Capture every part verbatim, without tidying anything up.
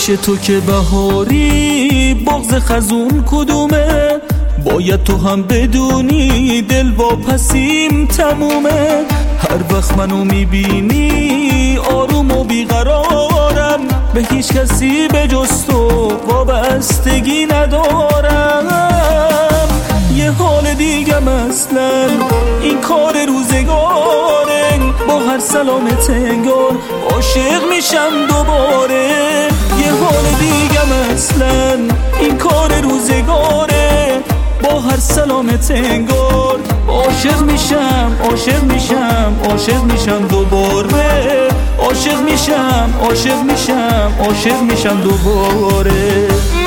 پیش تو که بهاری بغض خزون کدومه؟ باید تو هم بدونی دل واپسیم تمومه. هر وقت منو میبینی آروم و بیقرارم، به هیچ کسی به جز تو وابستگی ندارم. یه حال دیگم اصلا این کار روزگاره، با هر سلامت انگار عاشق میشم دوباره. یه حال دیگم اصلا این کار روزگاره، با هر سلامت انگار عاشق میشم عاشق میشم عاشق میشم دوباره. عاشق میشم عاشق میشم عاشق میشم دوباره.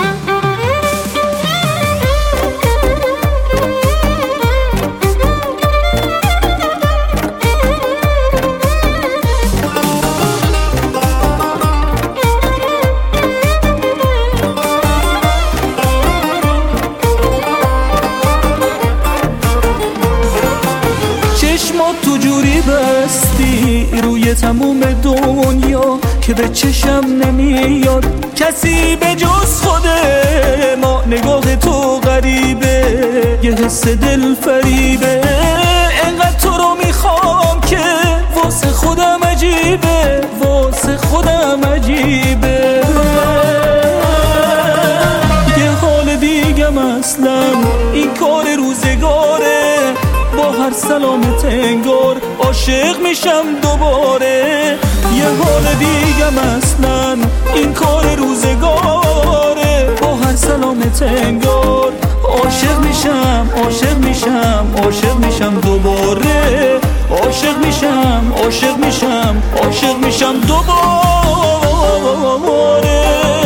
چشمات تو جوری بستی روی تموم دنیا که به چشم نمیاد کسی به جز خود ما. نگاه تو غریبه، یه حس دل فریبه، انقدر تو رو میخوام که واسه خودم عجیبه، واسه خودم عجیبه. یه حال دیگم اصلا این کار روزگاره، با هر سلامت انگار عاشق میشم دوباره. یه حال دیگم اصلا این کار روزگاره، با هر سلامت انگار عاشق میشم عاشق میشم عاشق میشم دوباره. عاشق میشم عاشق میشم عاشق میشم دوباره.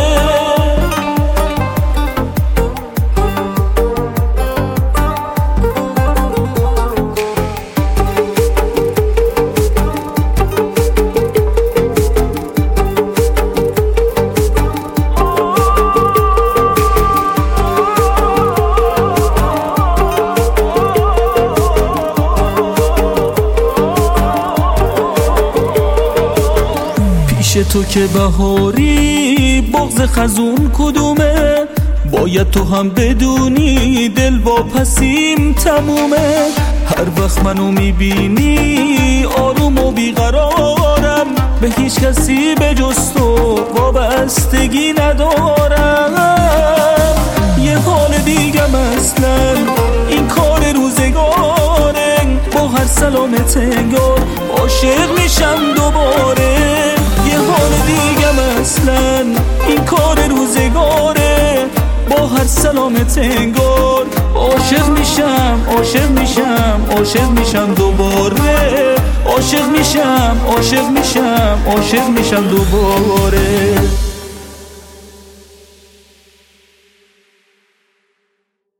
پیش تو که بهاری بغض خزون کدومه؟ باید تو هم بدونی دل واپسیم تمومه. هر وقت منو میبینی آروم و بیقرارم، به هیچ کسی به جز تو وابستگی ندارم. یه حال دیگم اصلا این کار روزگاره، با هر سلامت انگار عاشق میشم دوباره. یه حال دیگم اصلا این کار روزگاره، با هر سلامت انگار عاشق میشم عاشق میشم عاشق میشم دوباره. عاشق میشم عاشق میشم عاشق میشم دوباره.